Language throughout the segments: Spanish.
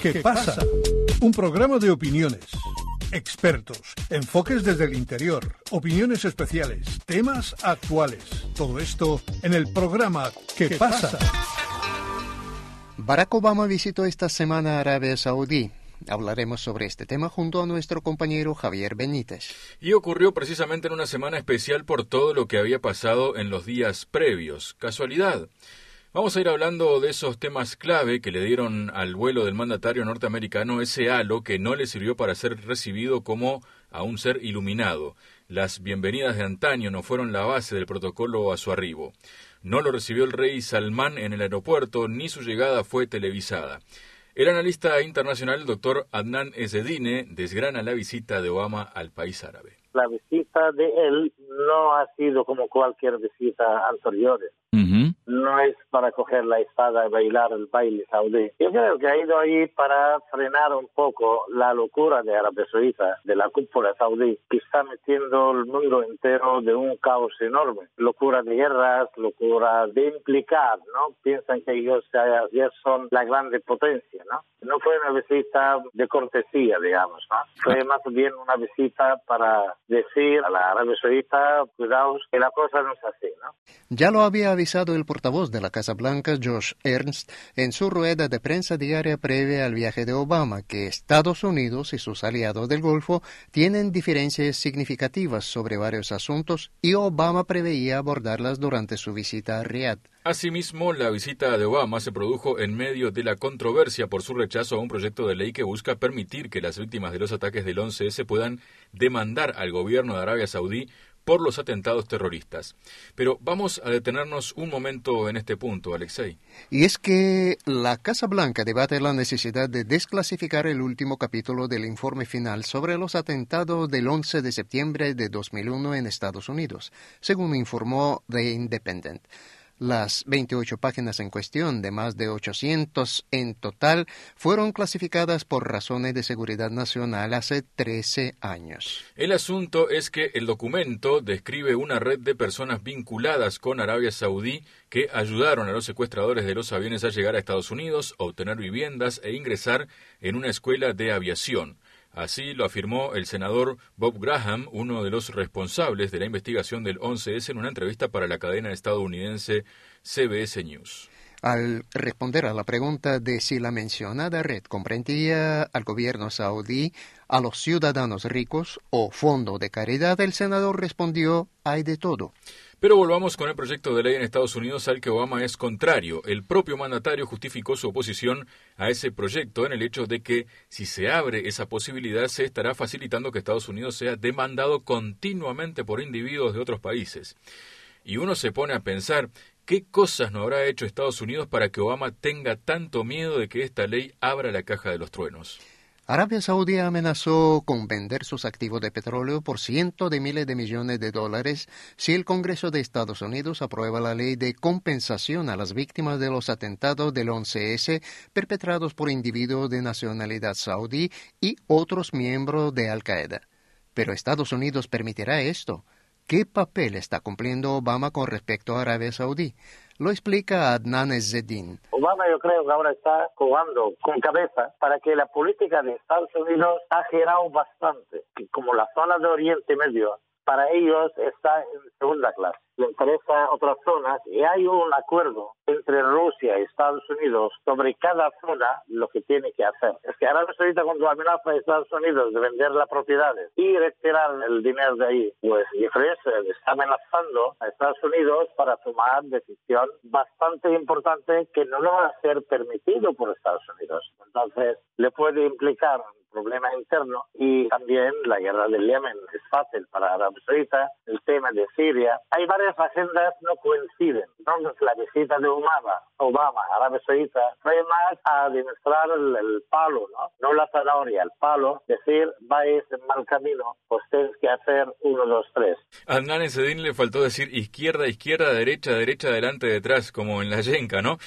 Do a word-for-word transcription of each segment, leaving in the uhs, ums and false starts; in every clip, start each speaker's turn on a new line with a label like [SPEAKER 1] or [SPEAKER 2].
[SPEAKER 1] ¿Qué pasa? Un programa de opiniones, expertos, enfoques desde el interior, opiniones especiales, temas actuales. Todo esto en el programa ¿Qué pasa?
[SPEAKER 2] Barack Obama visitó esta semana Arabia Saudí. Hablaremos sobre este tema junto a nuestro compañero Javier Benítez.
[SPEAKER 3] Y ocurrió precisamente en una semana especial por todo lo que había pasado en los días previos. ¿Casualidad? Vamos a ir hablando de esos temas clave que le dieron al vuelo del mandatario norteamericano ese halo que no le sirvió para ser recibido como a un ser iluminado. Las bienvenidas de antaño no fueron la base del protocolo a su arribo. No lo recibió el rey Salmán en el aeropuerto, ni su llegada fue televisada. El analista internacional, el doctor Adnan Ezzedine, desgrana la visita de Obama al país árabe.
[SPEAKER 4] La visita de él no ha sido como cualquier visita anterior.
[SPEAKER 3] Uh-huh.
[SPEAKER 4] No es para coger la espada y bailar el baile saudí. Yo creo que ha ido ahí para frenar un poco la locura de Arabia Saudita, de la cúpula saudí, que está metiendo el mundo entero de un caos enorme. Locura de guerras, locura de implicar, ¿no? Piensan que ellos ya son la grande potencia, ¿no? No fue una visita de cortesía, digamos, ¿no? Fue más bien una visita para decir a la Arabia Saudita, cuidaos, que la cosa no es así, ¿no?
[SPEAKER 2] Ya lo había avisado el portavoz de la Casa Blanca, Josh Ernst, en su rueda de prensa diaria previa al viaje de Obama, que Estados Unidos y sus aliados del Golfo tienen diferencias significativas sobre varios asuntos y Obama preveía abordarlas durante su visita a Riad.
[SPEAKER 3] Asimismo, la visita de Obama se produjo en medio de la controversia por su rechazo a un proyecto de ley que busca permitir que las víctimas de los ataques del once ese puedan demandar al gobierno de Arabia Saudí por los atentados terroristas. Pero vamos a detenernos un momento en este punto, Alexei.
[SPEAKER 2] Y es que la Casa Blanca debate la necesidad de desclasificar el último capítulo del informe final sobre los atentados del once de septiembre de dos mil uno en Estados Unidos, según informó The Independent. Las veintiocho páginas en cuestión, de más de ochocientos en total, fueron clasificadas por razones de seguridad nacional hace trece años.
[SPEAKER 3] El asunto es que el documento describe una red de personas vinculadas con Arabia Saudí que ayudaron a los secuestradores de los aviones a llegar a Estados Unidos, obtener viviendas e ingresar en una escuela de aviación. Así lo afirmó el senador Bob Graham, uno de los responsables de la investigación del once ese, en una entrevista para la cadena estadounidense C B S News.
[SPEAKER 2] Al responder a la pregunta de si la mencionada red comprendía al gobierno saudí, a los ciudadanos ricos o fondo de caridad, el senador respondió: hay de todo.
[SPEAKER 3] Pero volvamos con el proyecto de ley en Estados Unidos al que Obama es contrario. El propio mandatario justificó su oposición a ese proyecto en el hecho de que si se abre esa posibilidad se estará facilitando que Estados Unidos sea demandado continuamente por individuos de otros países. Y uno se pone a pensar, ¿qué cosas no habrá hecho Estados Unidos para que Obama tenga tanto miedo de que esta ley abra la caja de los truenos?
[SPEAKER 2] Arabia Saudí amenazó con vender sus activos de petróleo por cientos de miles de millones de dólares si el Congreso de Estados Unidos aprueba la ley de compensación a las víctimas de los atentados del once ese perpetrados por individuos de nacionalidad saudí y otros miembros de Al-Qaeda. Pero Estados Unidos permitirá esto. ¿Qué papel está cumpliendo Obama con respecto a Arabia Saudí? Lo explica Adnan Ezzedine.
[SPEAKER 4] Obama yo creo que ahora está jugando con cabeza para que la política de Estados Unidos ha girado bastante. Que como la zona de Oriente Medio, para ellos está en segunda clase. Le interesa otras zonas y hay un acuerdo entre Rusia y Estados Unidos sobre cada zona lo que tiene que hacer. Es que Arabia Saudita, cuando amenaza a Estados Unidos de vender las propiedades y retirar el dinero de ahí, pues Israel está amenazando a Estados Unidos para tomar decisión bastante importante que no lo va a ser permitido por Estados Unidos. Entonces, le puede implicar problema interno y también la guerra del Yemen es fácil para Arabia Saudita, el tema de Siria. Hay varias agendas no coinciden. Entonces la visita de Obama, Obama a Arabia Saudita fue más a demostrar el, el palo, ¿no? No la zanahoria, el palo, decir, vais en mal camino, pues tienes que hacer uno, dos, tres.
[SPEAKER 3] A Adnan Ezzedine le faltó decir izquierda, izquierda, derecha, derecha, adelante, detrás, como en la yenca, ¿no?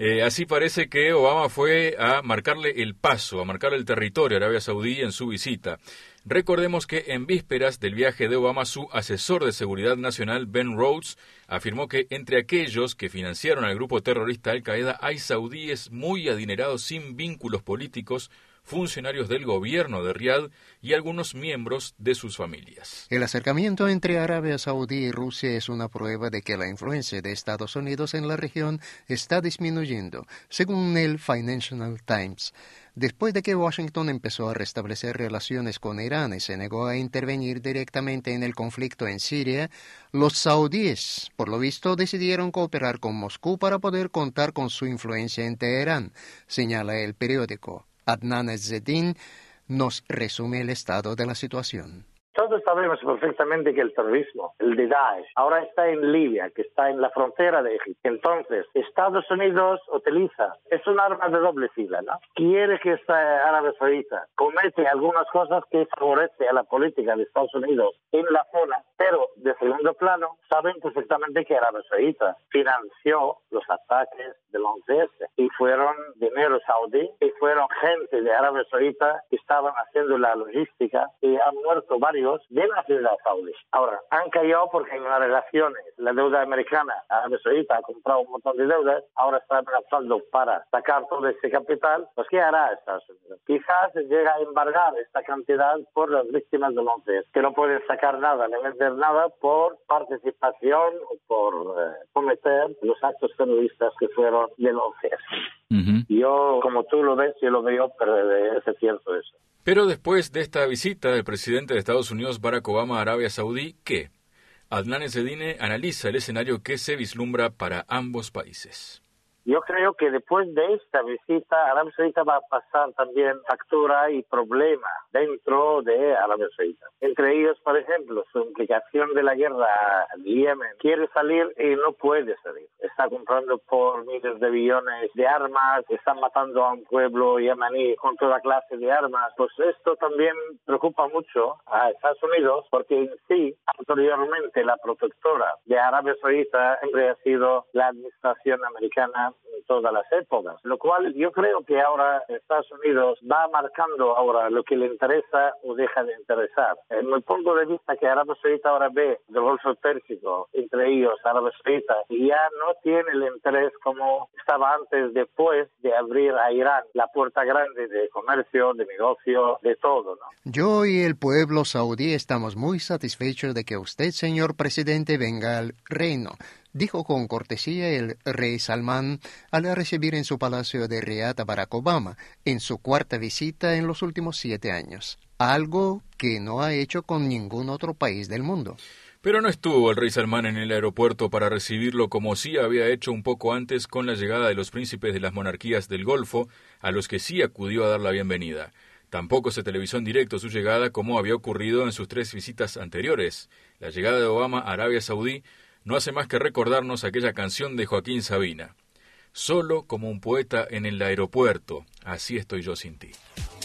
[SPEAKER 3] Eh, así parece que Obama fue a marcarle el paso, a marcarle el territorio a Arabia Saudí en su visita. Recordemos que en vísperas del viaje de Obama, su asesor de seguridad nacional, Ben Rhodes, afirmó que entre aquellos que financiaron al grupo terrorista Al-Qaeda hay saudíes muy adinerados sin vínculos políticos, funcionarios del gobierno de Riad y algunos miembros de sus familias.
[SPEAKER 2] El acercamiento entre Arabia Saudí y Rusia es una prueba de que la influencia de Estados Unidos en la región está disminuyendo, según el Financial Times. Después de que Washington empezó a restablecer relaciones con Irán y se negó a intervenir directamente en el conflicto en Siria, los saudíes, por lo visto, decidieron cooperar con Moscú para poder contar con su influencia en Teherán, señala el periódico. Adnan Ezzedine nos resume el estado de la situación.
[SPEAKER 4] Todos sabemos perfectamente que el terrorismo, el de Daesh, ahora está en Libia, que está en la frontera de Egipto. Entonces, Estados Unidos utiliza, es un arma de doble fila, ¿no? Quiere que esta Arabia Saudita comete algunas cosas que favorece a la política de Estados Unidos en la zona, pero de segundo plano saben perfectamente que Arabia Saudita financió los ataques del once ese y fueron dinero saudí y fueron gente de Arabia Saudita que estaban haciendo la logística y han muerto varios de la ciudad saudí. Ahora, han caído porque hay unas relaciones. La deuda americana, Arabia Saudita ha comprado un montón de deudas, ahora está amenazando para sacar todo ese capital. Pues, ¿qué hará Estados Unidos? Quizás llega a embargar esta cantidad por las víctimas del once ese, que no pueden sacar nada, ni vender nada por participación o por eh, cometer los actos terroristas que fueron del once ese. Uh-huh. Yo, como tú lo ves, yo lo veo, pero es cierto eso.
[SPEAKER 3] Pero después de esta visita del presidente de Estados Unidos, Barack Obama, a Arabia Saudí, ¿qué? Adnan Ezzedine analiza el escenario que se vislumbra para ambos países.
[SPEAKER 4] Yo creo que después de esta visita, Arabia Saudita va a pasar también factura y problema dentro de Arabia Saudita. Entre ellos, por ejemplo, su implicación de la guerra de Yemen. Quiere salir y no puede salir. Está comprando por miles de billones de armas, están matando a un pueblo yemení con toda clase de armas. Pues esto también preocupa mucho a Estados Unidos, porque en sí, anteriormente, la protectora de Arabia Saudita siempre ha sido la administración americana en todas las épocas, lo cual yo creo que ahora Estados Unidos va marcando ahora lo que le interesa o deja de interesar. En mi punto de vista, que Arabia Saudita ahora ve del Golfo Pérsico, entre ellos Arabia Saudita, y ya no tiene el interés como estaba antes, después de abrir a Irán la puerta grande de comercio, de negocio, de todo, ¿no?
[SPEAKER 2] Yo y el pueblo saudí estamos muy satisfechos de que usted, señor presidente, venga al reino, dijo con cortesía el rey Salmán al recibir en su palacio de Riad a Barack Obama en su cuarta visita en los últimos siete años, algo que no ha hecho con ningún otro país del mundo.
[SPEAKER 3] Pero no estuvo el rey Salmán en el aeropuerto para recibirlo como sí había hecho un poco antes con la llegada de los príncipes de las monarquías del Golfo, a los que sí acudió a dar la bienvenida. Tampoco se televisó en directo su llegada como había ocurrido en sus tres visitas anteriores. La llegada de Obama a Arabia Saudí no hace más que recordarnos aquella canción de Joaquín Sabina. Solo como un poeta en el aeropuerto, así estoy yo sin ti.